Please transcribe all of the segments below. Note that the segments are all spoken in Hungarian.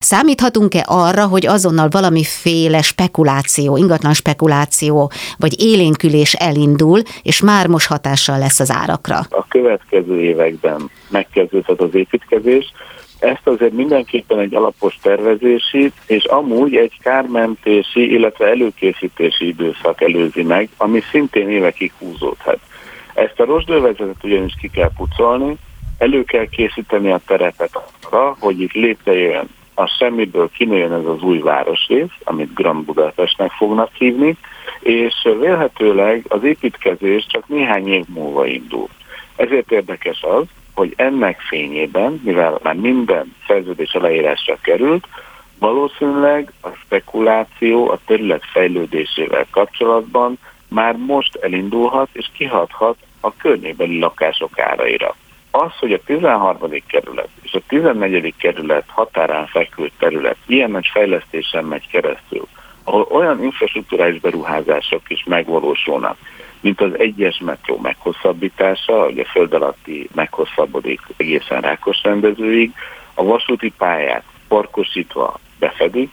Számíthatunk-e arra, hogy azonnal valamiféle spekuláció, ingatlan spekuláció, vagy élénkülés elindul, és már most hatással lesz az árakra? A következő években megkezdődhet az építkezés. Ezt azért mindenképpen egy alapos tervezési, és amúgy egy kármentési, illetve előkészítési időszak előzi meg, ami szintén évekig húzódhat. Ezt a rozsdővezetet ugyanis ki kell pucolni, elő kell készíteni a terepet arra, hogy itt létrejöjjön a semmiből kinőjön ez az új városrész, amit Grand Budapestnek fognak hívni, és vélhetőleg az építkezés csak néhány év múlva indul. Ezért érdekes az, hogy ennek fényében, mivel már minden szerződés aláírásra került, valószínűleg a spekuláció a terület fejlődésével kapcsolatban már most elindulhat és kihathat a környékbeli lakások áraira. Az, hogy a 13. kerület és a 14. kerület határán fekvő terület ilyen nagy fejlesztésen megy keresztül, ahol olyan infrastrukturális beruházások is megvalósulnak, mint az 1-es metró meghosszabbítása, hogy a föld alatti meghosszabbodik egészen Rákosrendezőig, a vasúti pályát parkosítva befedik,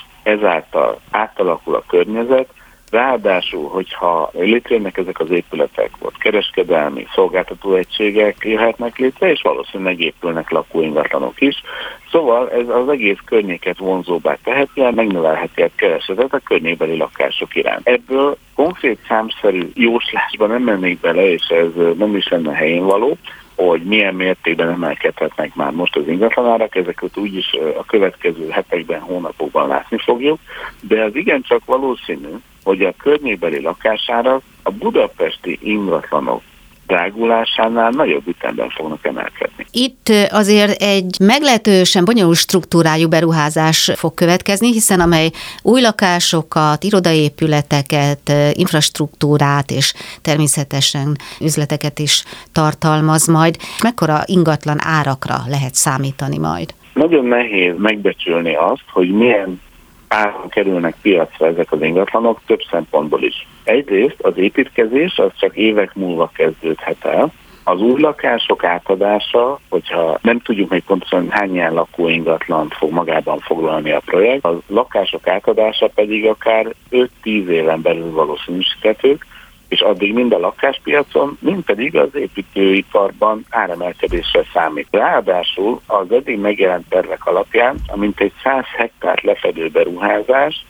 ezáltal átalakul a környezet, ráadásul, hogyha létrejönnek ezek az épületek, ott kereskedelmi szolgáltatóegységek jöhetnek létre, és valószínűleg épülnek lakóingatlanok is. Szóval ez az egész környéket vonzóbbá teheti, megnövelheti a keresetet a környékbeli lakások iránt. Ebből konkrét számszerű jóslásba nem mennék bele, és ez nem is lenne helyén való, hogy milyen mértékben emelkedhetnek már most az ingatlanárak, ezeket úgyis a következő hetekben, hónapokban látni fogjuk, de az igencsak valószínű, hogy a környékbeli lakásárak a budapesti ingatlanok drágulásánál nagyobb ütemben fognak emelkedni. Itt azért egy meglehetősen bonyolult struktúrájú beruházás fog következni, hiszen amely új lakásokat, irodaépületeket, infrastruktúrát és természetesen üzleteket is tartalmaz majd. Mekkora ingatlan árakra lehet számítani majd? Nagyon nehéz megbecsülni azt, hogy milyen áron kerülnek piacra ezek az ingatlanok több szempontból is. Egyrészt az építkezés az csak évek múlva kezdődhet el. Az új lakások átadása, hogyha nem tudjuk még pontosan hány ilyen lakóingatlant fog magában foglalni a projekt, a lakások átadása pedig akár 5-10 éven belül valószínűsíthetők, és addig mind a lakáspiacon, mind pedig az építőiparban áremelkedésre számít. Ráadásul az eddig megjelent tervek alapján, amint egy 100 hektár lefedő beruházás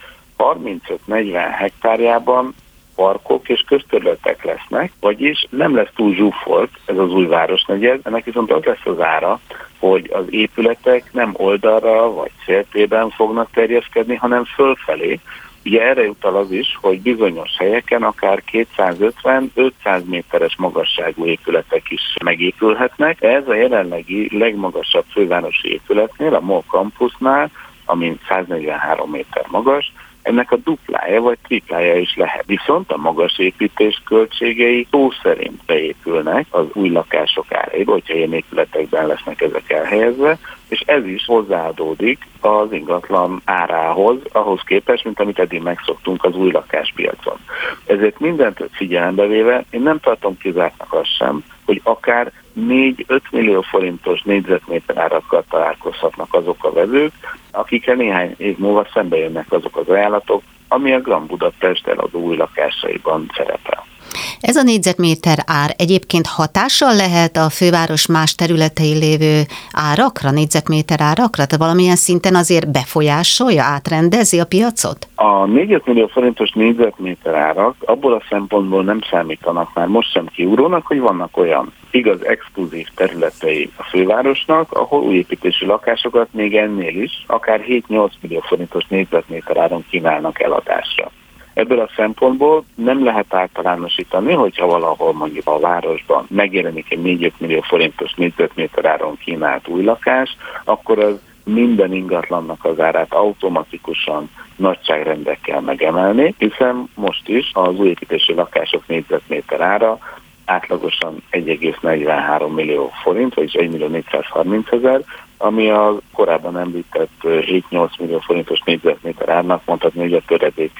35-40 hektárjában parkok és közterületek lesznek, vagyis nem lesz túl zsúfolt ez az új városnegyed, ennek viszont az lesz az ára, hogy az épületek nem oldalra vagy széltében fognak terjeszkedni, hanem fölfelé. Ugye erre utal az is, hogy bizonyos helyeken akár 250-500 méteres magasságú épületek is megépülhetnek. Ez a jelenlegi legmagasabb fővárosi épületnél, a MOL Campusnál, ami 143 méter magas, ennek a duplája vagy triplája is lehet. Viszont a magas építés költségei szó szerint beépülnek az új lakások árába, hogyha ilyen épületekben lesznek ezek elhelyezve, és ez is hozzáadódik az ingatlan árához, ahhoz képest, mint amit eddig megszoktunk az új lakáspiacon. Ezért mindent figyelembe véve, én nem tartom kizártnak azt sem, hogy akár 4-5 millió forintos négyzetméter árakkal találkozhatnak azok a vevők, akikkel néhány év múlva szembe jönnek azok az ajánlatok, ami a Grand Budapest eladó új lakásaiban szerepel. Ez a négyzetméter ár egyébként hatással lehet a főváros más területein lévő árakra, négyzetméter árakra? Tehát valamilyen szinten azért befolyásolja, átrendezi a piacot? A 4 millió forintos négyzetméter árak abból a szempontból nem számítanak már most sem kiugrónak, hogy vannak olyan igaz exkluzív területei a fővárosnak, ahol új építésű lakásokat még ennél is akár 7-8 millió forintos négyzetméter áron kínálnak eladásra. Ebből a szempontból nem lehet általánosítani, hogyha valahol mondjuk a városban megjelenik egy 4-5 millió forintos négyzetméter áron kínált új lakás, akkor az minden ingatlannak az árát automatikusan nagyságrendekkel megemelni, hiszen most is az új építési lakások négyzetméter ára átlagosan 1,43 millió forint, vagyis 1.430.000, ami a korábban említett 7-8 millió forintos négyzetméter árnak mondhatni, hogy a töredéke.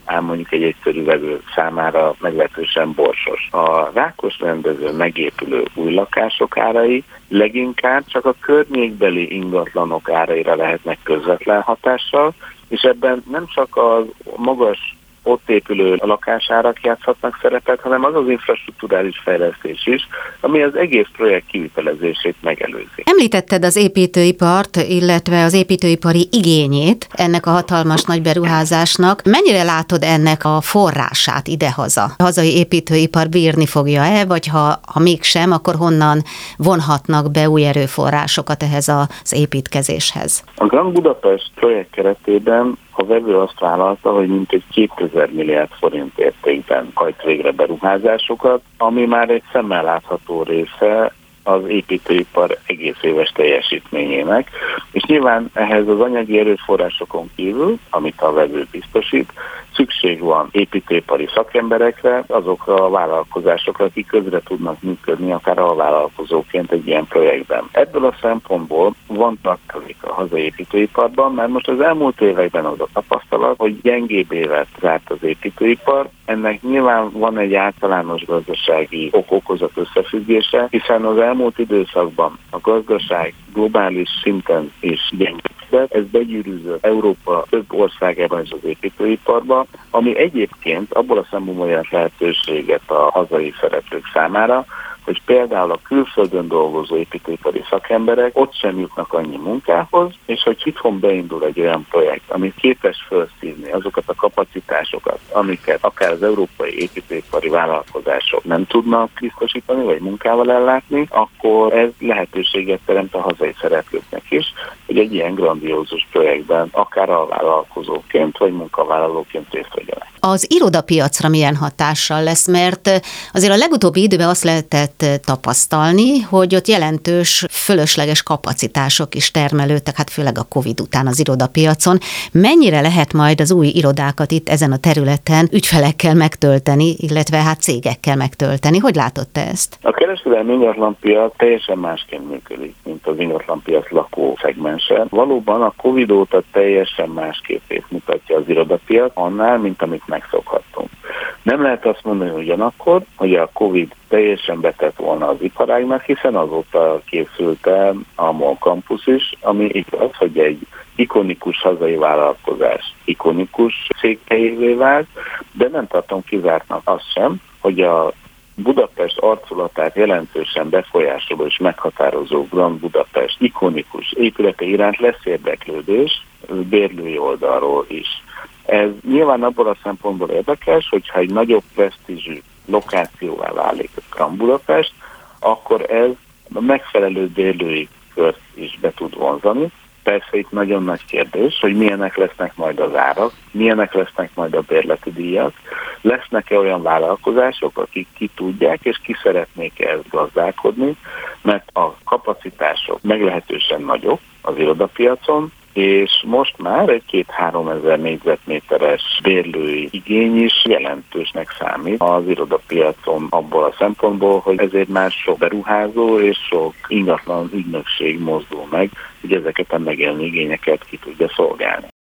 ám mondjuk egy egyszerű vevő számára meglehetősen borsos. A Rákos rendezőn megépülő új lakások árai leginkább csak a környékbeli ingatlanok áraira lehetnek közvetlen hatással, és ebben nem csak a magas ott épülő lakásárak játszhatnak szerepet, hanem az az infrastrukturális fejlesztés is, ami az egész projekt kivitelezését megelőzi. Említetted az építőipart, illetve az építőipari igényét ennek a hatalmas nagy beruházásnak. Mennyire látod ennek a forrását idehaza? A hazai építőipar bírni fogja-e, vagy ha mégsem, akkor honnan vonhatnak be új erőforrásokat ehhez az építkezéshez? A Grand Budapest projekt keretében a vevő azt vállalta, hogy mintegy 2000 milliárd forint értékben hajt végre beruházásokat, ami már egy szemmel látható része az építőipar egész éves teljesítményének, és nyilván ehhez az anyagi erőforrásokon kívül, amit a vevő biztosít, szükség van építőipari szakemberekre, azokra a vállalkozásokra, akik közre tudnak működni, akár alvállalkozóként egy ilyen projektben. Ebből a szempontból van tartalék a hazai építőiparban, mert most az elmúlt években az a tapasztalat, hogy gyengébb évet zárt az építőipar. Ennek nyilván van egy általános gazdasági okozat összefüggése, hiszen az elmúlt időszakban a gazdaság globális szinten is gyengébb. Ez begyűrűzött Európa több országában és az építőiparban, ami egyébként abból a szempontból jelent lehetőséget a hazai szereplők számára, hogy például a külföldön dolgozó építőipari szakemberek ott sem jutnak annyi munkához, és hogy itthon beindul egy olyan projekt, ami képes felszívni azokat a kapacitásokat, amiket akár az európai építőipari vállalkozások nem tudnak biztosítani, vagy munkával ellátni, akkor ez lehetőséget teremt a hazai szereplőknek is, hogy egy ilyen grandiózus projektben akár a vállalkozóként, vagy munkavállalóként részt vegyenek. Az irodapiacra milyen hatással lesz, mert azért a legutóbbi időben azt lehetett tapasztalni, hogy ott jelentős fölösleges kapacitások is termelődtek, hát főleg a Covid után az irodapiacon. Mennyire lehet majd az új irodákat itt ezen a területen ügyfelekkel megtölteni, illetve hát cégekkel megtölteni? Hogy látod te ezt? A kereskedelmi ingatlanpiac teljesen másként működik, mint az ingatlanpiac lakó szegmense. Valóban a Covid óta teljesen más képét mutatja az irodapiac annál, mint amit megszokhattunk. Nem lehet azt mondani ugyanakkor, hogy a Covid teljesen betett volna az iparágnak, hiszen azóta készült el a MOL Campus is, ami igaz, hogy egy ikonikus hazai vállalkozás ikonikus székhelyévé vált, de nem tartom kizártnak azt sem, hogy a Budapest arculatát jelentősen befolyásoló és meghatározó Grand Budapest ikonikus épülete iránt lesz érdeklődés bérlői oldalról is. Ez nyilván abból a szempontból érdekes, hogyha egy nagyobb presztízsű lokációvá válik a Grand Budapest, akkor ez a megfelelő bérlői kört is be tud vonzani. Persze itt nagyon nagy kérdés, hogy milyenek lesznek majd az árak, milyenek lesznek majd a bérleti díjak, lesznek-e olyan vállalkozások, akik ki tudják és ki szeretnék ezt gazdálkodni, mert a kapacitások meglehetősen nagyok az irodapiacon, és most már egy 2-3 ezer négyzetméteres bérlői igény is jelentősnek számít az irodapiacon abból a szempontból, hogy ezért már sok beruházó és sok ingatlan ügynökség mozdul meg, hogy ezeket a megjelenő igényeket ki tudja szolgálni.